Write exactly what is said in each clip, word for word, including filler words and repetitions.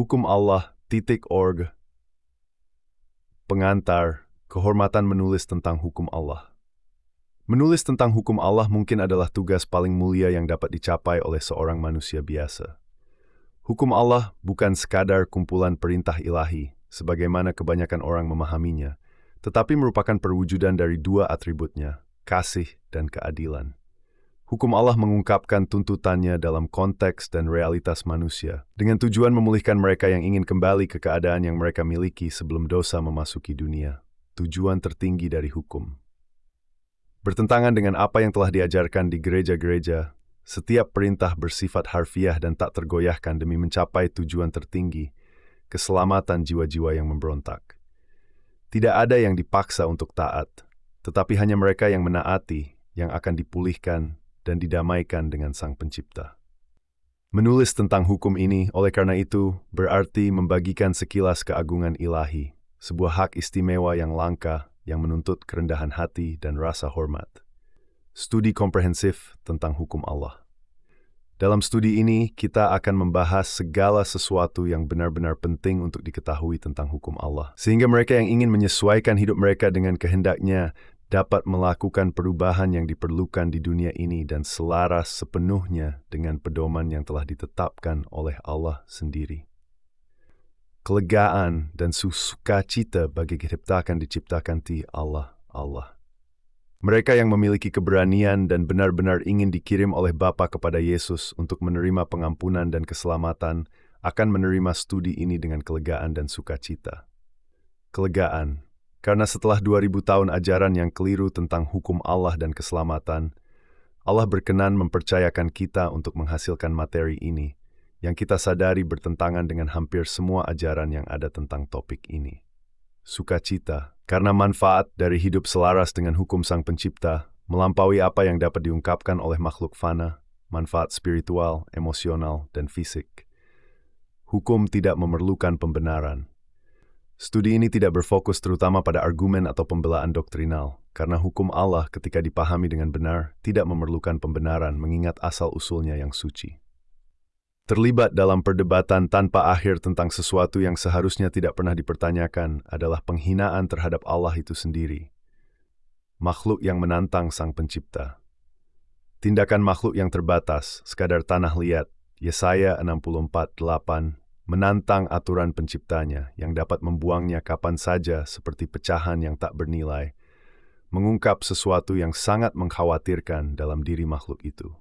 hukum Allah titik org. Pengantar, kehormatan menulis tentang hukum Allah. Menulis tentang hukum Allah mungkin adalah tugas paling mulia yang dapat dicapai oleh seorang manusia biasa. Hukum Allah bukan sekadar kumpulan perintah ilahi, sebagaimana kebanyakan orang memahaminya, tetapi merupakan perwujudan dari dua atributnya, kasih dan keadilan. Hukum Allah mengungkapkan tuntutannya dalam konteks dan realitas manusia, dengan tujuan memulihkan mereka yang ingin kembali ke keadaan yang mereka miliki sebelum dosa memasuki dunia. Tujuan tertinggi dari hukum. Bertentangan dengan apa yang telah diajarkan di gereja-gereja, setiap perintah bersifat harfiah dan tak tergoyahkan demi mencapai tujuan tertinggi, keselamatan jiwa-jiwa yang memberontak. Tidak ada yang dipaksa untuk taat, tetapi hanya mereka yang menaati yang akan dipulihkan dan didamaikan dengan Sang Pencipta. Menulis tentang hukum ini, oleh karena itu, berarti membagikan sekilas keagungan ilahi, sebuah hak istimewa yang langka, yang menuntut kerendahan hati dan rasa hormat. Studi komprehensif tentang hukum Allah. Dalam studi ini, kita akan membahas segala sesuatu yang benar-benar penting untuk diketahui tentang hukum Allah, sehingga mereka yang ingin menyesuaikan hidup mereka dengan kehendaknya dapat melakukan perubahan yang diperlukan di dunia ini dan selaras sepenuhnya dengan pedoman yang telah ditetapkan oleh Allah sendiri. Kelegaan dan sukacita bagi diciptakan diciptakan ti Allah, Allah. Mereka yang memiliki keberanian dan benar-benar ingin dikirim oleh Bapa kepada Yesus untuk menerima pengampunan dan keselamatan akan menerima studi ini dengan kelegaan dan sukacita. Kelegaan, karena setelah dua ribu tahun ajaran yang keliru tentang hukum Allah dan keselamatan, Allah berkenan mempercayakan kita untuk menghasilkan materi ini, yang kita sadari bertentangan dengan hampir semua ajaran yang ada tentang topik ini. Sukacita, karena manfaat dari hidup selaras dengan hukum Sang Pencipta, melampaui apa yang dapat diungkapkan oleh makhluk fana, manfaat spiritual, emosional, dan fisik. Hukum tidak memerlukan pembenaran. Studi ini tidak berfokus terutama pada argumen atau pembelaan doktrinal, karena hukum Allah ketika dipahami dengan benar tidak memerlukan pembenaran mengingat asal-usulnya yang suci. Terlibat dalam perdebatan tanpa akhir tentang sesuatu yang seharusnya tidak pernah dipertanyakan adalah penghinaan terhadap Allah itu sendiri. Makhluk yang menantang Sang Pencipta. Tindakan makhluk yang terbatas, sekadar tanah liat, Yesaya enam puluh empat delapan, menantang aturan penciptanya yang dapat membuangnya kapan saja seperti pecahan yang tak bernilai, mengungkap sesuatu yang sangat mengkhawatirkan dalam diri makhluk itu.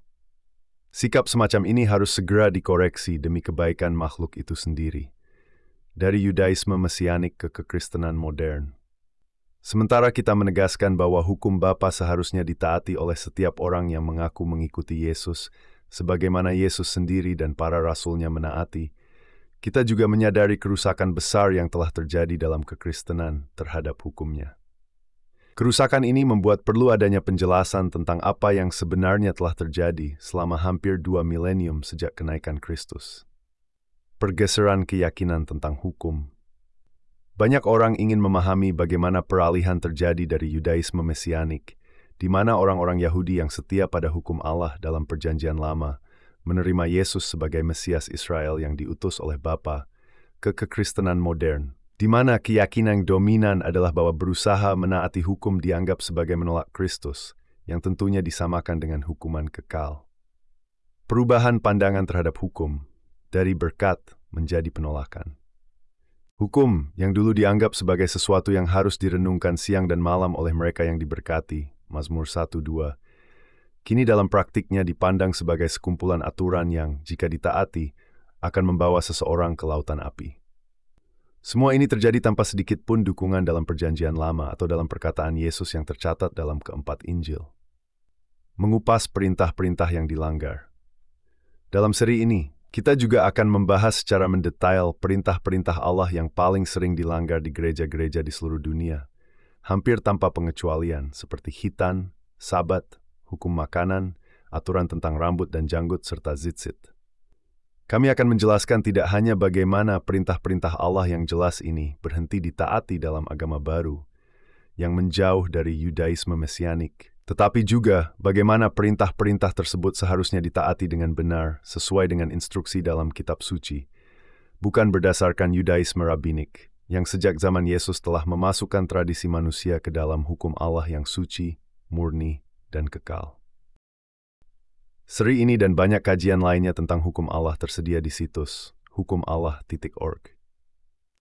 Sikap semacam ini harus segera dikoreksi demi kebaikan makhluk itu sendiri, dari Yudaisme Mesianik ke kekristenan modern. Sementara kita menegaskan bahwa hukum Bapa seharusnya ditaati oleh setiap orang yang mengaku mengikuti Yesus, sebagaimana Yesus sendiri dan para rasulnya menaati, kita juga menyadari kerusakan besar yang telah terjadi dalam kekristenan terhadap hukumnya. Kerusakan ini membuat perlu adanya penjelasan tentang apa yang sebenarnya telah terjadi selama hampir dua milenium sejak kenaikan Kristus. Pergeseran keyakinan tentang hukum. Banyak orang ingin memahami bagaimana peralihan terjadi dari Yudaisme Mesianik, di mana orang-orang Yahudi yang setia pada hukum Allah dalam Perjanjian Lama menerima Yesus sebagai Mesias Israel yang diutus oleh Bapa, ke kekristenan modern, di mana keyakinan dominan adalah bahwa berusaha menaati hukum dianggap sebagai menolak Kristus, yang tentunya disamakan dengan hukuman kekal. Perubahan pandangan terhadap hukum, dari berkat menjadi penolakan. Hukum yang dulu dianggap sebagai sesuatu yang harus direnungkan siang dan malam oleh mereka yang diberkati, Mazmur satu dua, kini dalam praktiknya dipandang sebagai sekumpulan aturan yang, jika ditaati, akan membawa seseorang ke lautan api. Semua ini terjadi tanpa sedikit pun dukungan dalam Perjanjian Lama atau dalam perkataan Yesus yang tercatat dalam keempat Injil. Mengupas perintah-perintah yang dilanggar. Dalam seri ini, kita juga akan membahas secara mendetail perintah-perintah Allah yang paling sering dilanggar di gereja-gereja di seluruh dunia, hampir tanpa pengecualian, seperti khitan, sabat, hukum makanan, aturan tentang rambut dan janggut, serta tzitzit. Kami akan menjelaskan tidak hanya bagaimana perintah-perintah Allah yang jelas ini berhenti ditaati dalam agama baru, yang menjauh dari Yudaisme Mesianik, tetapi juga bagaimana perintah-perintah tersebut seharusnya ditaati dengan benar sesuai dengan instruksi dalam kitab suci, bukan berdasarkan Yudaisme rabbinik, yang sejak zaman Yesus telah memasukkan tradisi manusia ke dalam hukum Allah yang suci, murni, dan kekal. Seri ini dan banyak kajian lainnya tentang hukum Allah tersedia di situs hukum allah titik org.